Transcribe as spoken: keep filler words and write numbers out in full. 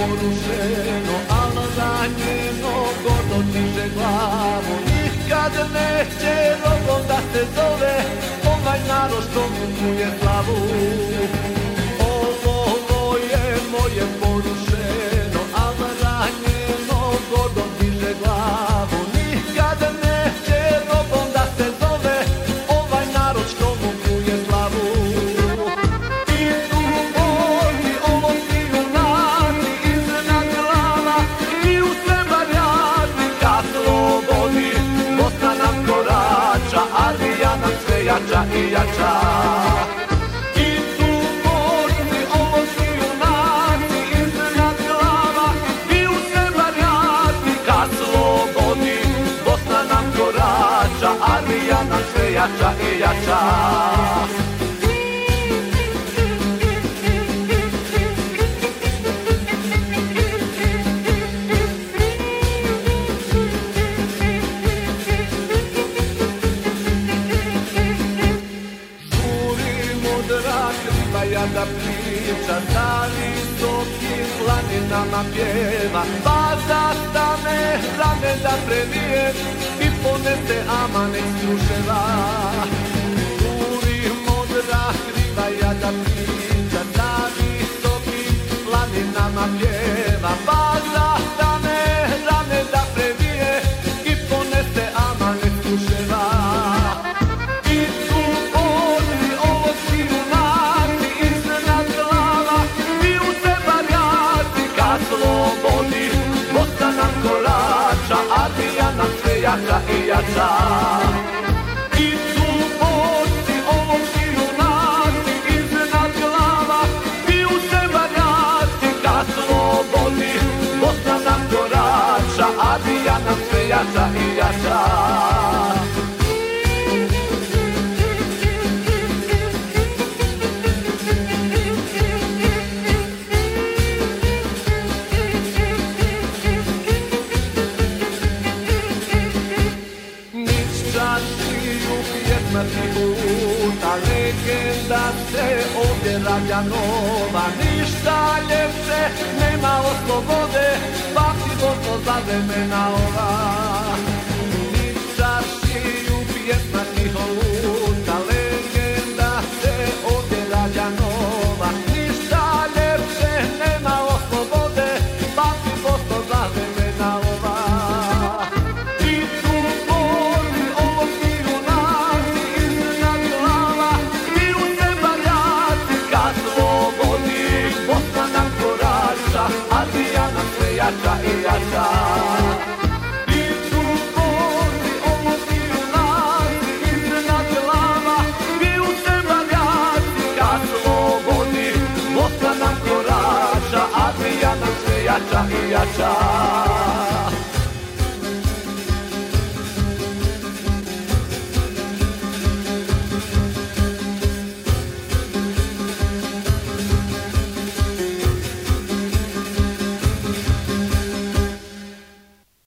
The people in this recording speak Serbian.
porušeno, al ranjeno gordo diže glavu. Nikad neće robom da se zove ovaj narod što mu kuje slavu. Ovo je moje porušeno, al ranjeno gordo diže glavu. Nikad neće robom da se zove ovaj narod što mu kuje slavu. Jača i jača. I tu borci, ovo su junaci iznad glava i u sve varijanti ka slobodi. Bosna nam korača, armija nam sve jača i jača. Da priča sa visokim planinama pjeva, pa da stane rame da previje i ponese amanek struševa. Curi modra krivaja da priča sa visokim planinama pjeva, pa da stane rame da previje i ponese amanek struševa. Slobodi, Bosna nam korača, armija nam sve jača i jača. I tu borci, ovo su junaci iznad glava i u sve varijanti ka slobodi. Bosna nam korača, armija nam sve jača i jača. Ta legenda se ovdje rađa nova, ništa ljepše nema od slobode, pamti Bosno za vremena ova.